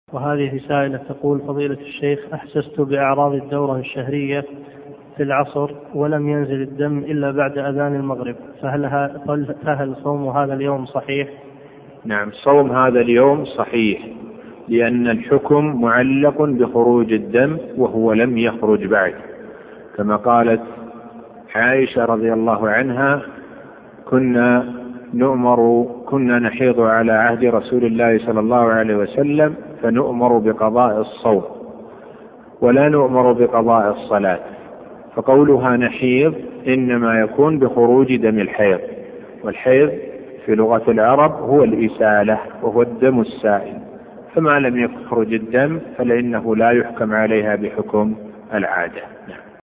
وهذه سائلة تقول: فضيلة الشيخ، أحسست بأعراض الدورة الشهرية في العصر ولم ينزل الدم إلا بعد أذان المغرب، فهل صوم هذا اليوم صحيح؟ نعم، صوم هذا اليوم صحيح، لأن الحكم معلق بخروج الدم وهو لم يخرج بعد، كما قالت عائشة رضي الله عنها: كنا نحيض على عهد رسول الله صلى الله عليه وسلم فنؤمر بقضاء الصوم ولا نؤمر بقضاء الصلاة. فقولها نحيض إنما يكون بخروج دم الحيض، والحيض في لغة العرب هو الإسالة وهو الدم السائل، فما لم يخرج الدم فلإنه لا يحكم عليها بحكم العادة.